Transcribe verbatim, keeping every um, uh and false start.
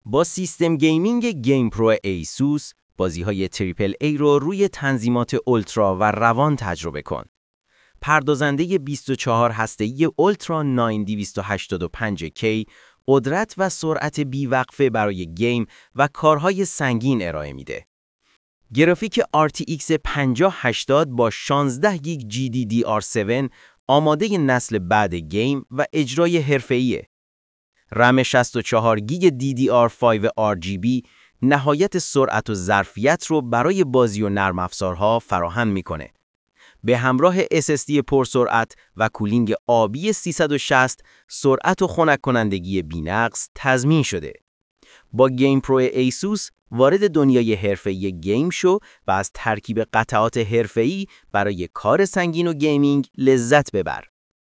با سیستم گیمینگ گیم پرو ایسوس، بازی‌های تریپل ای رو روی تنظیمات اولترا و روان تجربه کن. پردازنده بیست و چهار هسته‌ای اولترا نه دویست و هشتاد و پنج کی قدرت و سرعت بیوقفه برای گیم و کارهای سنگین ارائه میده. گرافیک آر تی ایکس پنجاه هشتاد با شانزده گیگ جی دی دی آر هفت آماده نسل بعد گیم و اجرای حرفه‌ایه. رم شصت و چهار گیگ دی دی آر پنج آر جی بی نهایت سرعت و ظرفیت رو برای بازی و نرم افزارها فراهم میکنه. به همراه اس اس دی پرسرعت و کولینگ آبی سیصد و شصت، سرعت و خنک کنندگی بی‌نقص تضمین شده. با گیم پرو ایسوس وارد دنیای حرفه‌ای گیم شو و از ترکیب قطعات حرفه‌ای برای کار سنگین و گیمینگ لذت ببر.